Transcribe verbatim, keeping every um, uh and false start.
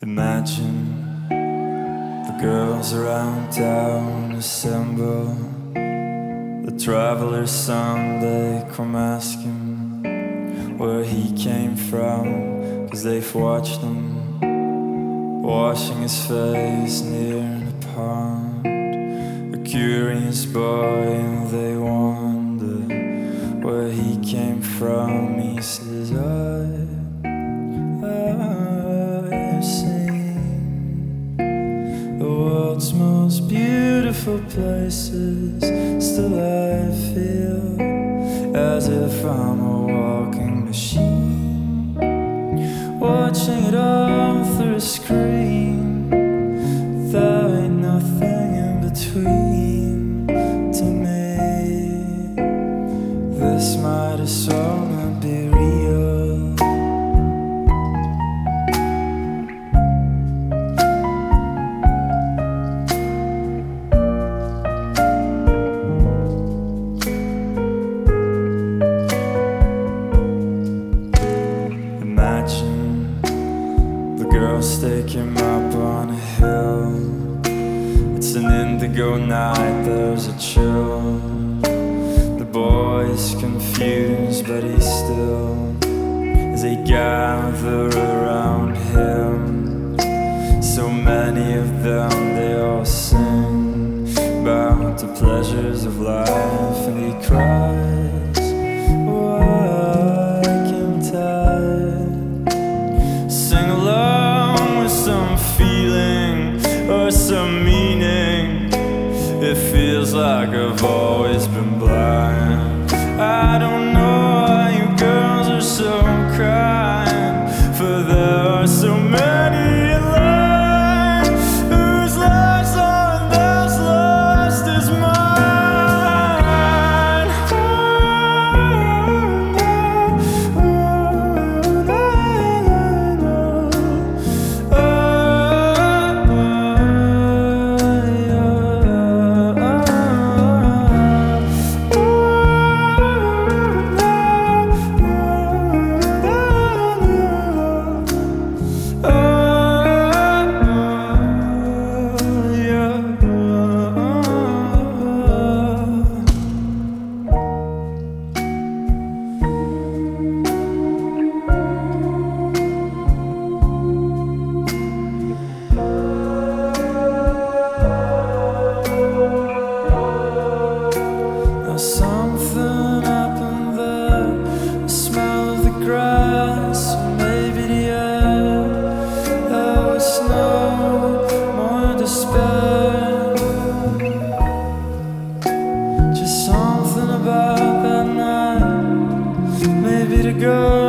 Imagine the girls around town assemble. The traveler's son, they come ask him where he came from, 'cause they've watched him washing his face near the pond. A curious boy, and they wonder where he came from. He says, I, I've seen the world's most beautiful places. Still I feel as if I'm a walking machine, watching it all through a screen. There ain't nothing in between to me. This might as well not be real. Imagine the girls stake him up on a hill. It's an indigo night, there's a chill. The boy's confused, but he's still, as they gather around him. So many of them, they all sing about the pleasures of life, and he cries, why can't I sing along with some feeling or some meaning? It feels like I've always been blind. I don't know why you girls are so kind, for there are so many in line whose lives are as lost as mine. Something happened there, the smell of the grass, or maybe the air. There was no more despair, just something about that night. Maybe the girl